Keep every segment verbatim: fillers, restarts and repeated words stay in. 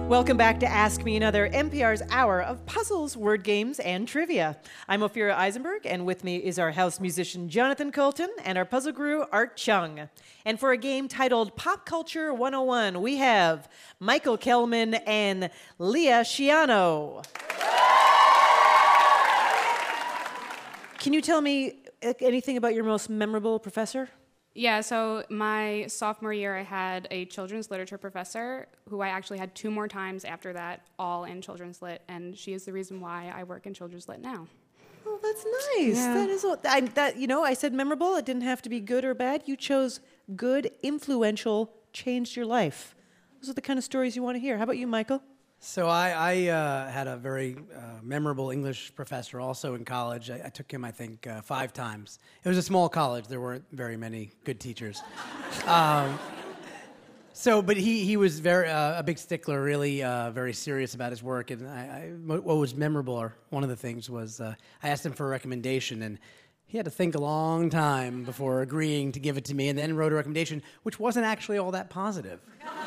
Welcome back to Ask Me Another, N P R's hour of puzzles, word games, and trivia. I'm Ophira Eisenberg, and with me is our house musician, Jonathan Colton, and our puzzle guru, Art Chung. And for a game titled Pop Culture one oh one, we have Michael Kelman and Leah Shiano. Can you tell me anything about your most memorable professor? Yeah, so my sophomore year, I had a children's literature professor who I actually had two more times after that, all in children's lit, and she is the reason why I work in children's lit now. Oh, that's nice. Yeah. That is I, that. You know, I said memorable. It didn't have to be good or bad. You chose good, influential, changed your life. Those are the kind of stories you want to hear. How about you, Michael? So I, I uh, had a very uh, memorable English professor also in college. I, I took him, I think, uh, five times. It was a small college. There weren't very many good teachers. um, so, but he, he was very uh, a big stickler, really uh, very serious about his work. And I, I, what was memorable, or one of the things, was uh, I asked him for a recommendation, and he had to think a long time before agreeing to give it to me, and then wrote a recommendation, which wasn't actually all that positive.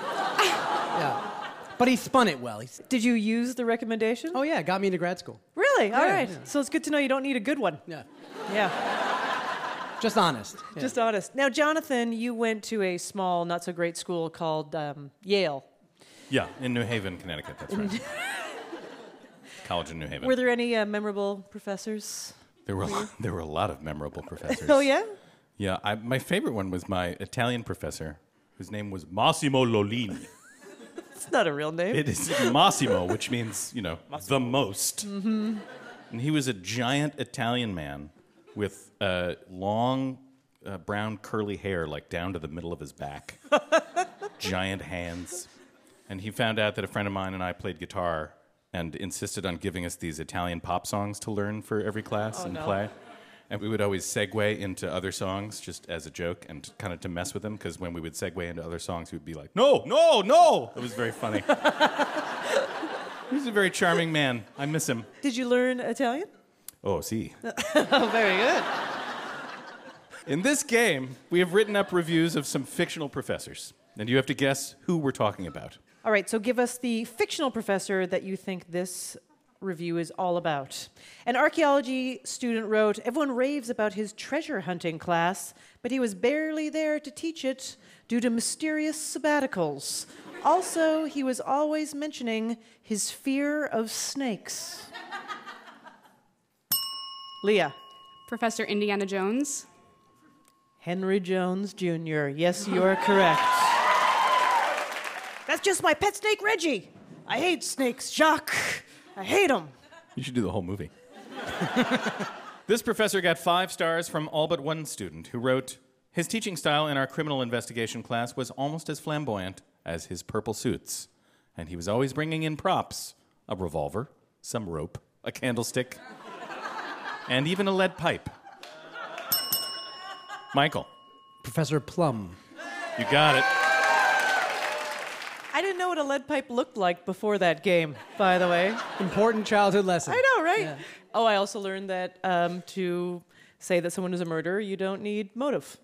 Yeah. But he spun it well. He's, Did you use the recommendation? oh, yeah, got me into grad school. Really? All Yeah, right. yeah. So it's good to know you don't need a good one. Yeah. Yeah. Just honest. Yeah. Just honest. Now, Jonathan, you went to a small, not so great school called um, Yale. Yeah, in New Haven, Connecticut, that's right. College in New Haven. Were there any uh, memorable professors? There were, a lot, there were a lot of memorable professors. Oh, yeah? Yeah, I, my favorite one was my Italian professor, whose name was Massimo Lolini. It's not a real name. It is Massimo, which means, you know, the most. Mm-hmm. And he was a giant Italian man with uh, long uh, brown curly hair, like down to the middle of his back. Giant hands. And he found out that a friend of mine and I played guitar and insisted on giving us these Italian pop songs to learn for every class Oh, and no. play. And we would always segue into other songs just as a joke and kind of to mess with him, because when we would segue into other songs, he would be like, no, no, no! It was very funny. He's a very charming man. I miss him. Did you learn Italian? Oh, si. Oh, very good. In this game, we have written up reviews of some fictional professors, and you have to guess who we're talking about. All right, so give us the fictional professor that you think this review is all about. An archaeology student wrote, everyone raves about his treasure hunting class, but he was barely there to teach it due to mysterious sabbaticals. Also, he was always mentioning his fear of snakes. Leah. Professor Indiana Jones. Henry Jones Junior Yes, you are correct. That's just my pet snake, Reggie. I hate snakes, Jacques. I hate them. You should do the whole movie. This professor got five stars from all but one student who wrote, his teaching style in our criminal investigation class was almost as flamboyant as his purple suits. And he was always bringing in props, a revolver, some rope, a candlestick, and even a lead pipe. Michael. Professor Plum. You got it. I didn't know what a lead pipe looked like before that game, by the way. Important childhood lesson. I know, right? Yeah. Oh, I also learned that um, to say that someone is a murderer, you don't need motive.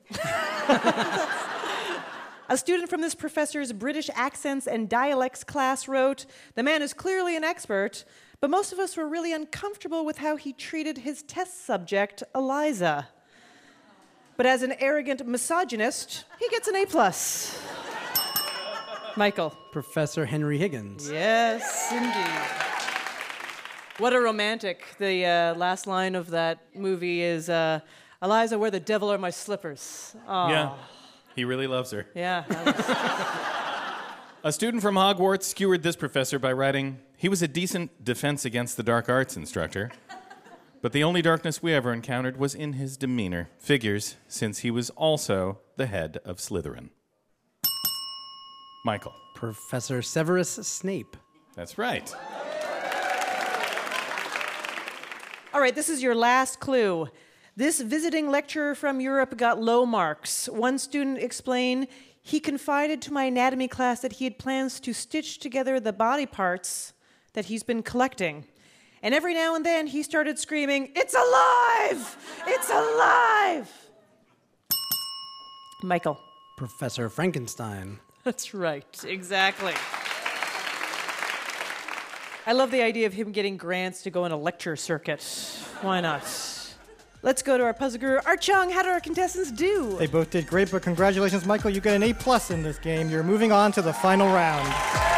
A student from this professor's British accents and dialects class wrote, the man is clearly an expert, but most of us were really uncomfortable with how he treated his test subject, Eliza. But as an arrogant misogynist, he gets an A plus. Michael. Professor Henry Higgins. Yes, indeed. What a romantic. The uh, last line of that movie is, uh, Eliza, where the devil are my slippers? Aw. Yeah, he really loves her. Yeah. that was- A student from Hogwarts skewered this professor by writing, he was a decent defense against the dark arts instructor, but the only darkness we ever encountered was in his demeanor. Figures, since he was also the head of Slytherin. Michael. Professor Severus Snape. That's right. All right, this is your last clue. This visiting lecturer from Europe got low marks. One student explained, he confided to my anatomy class that he had plans to stitch together the body parts that he's been collecting. And every now and then he started screaming, it's alive! It's alive! Michael. Professor Frankenstein. That's right, exactly. I love the idea of him getting grants to go on a lecture circuit. Why not? Let's go to our puzzle guru, Art Chung. How did our contestants do? They both did great, but congratulations, Michael. You get an A plus in this game. You're moving on to the final round.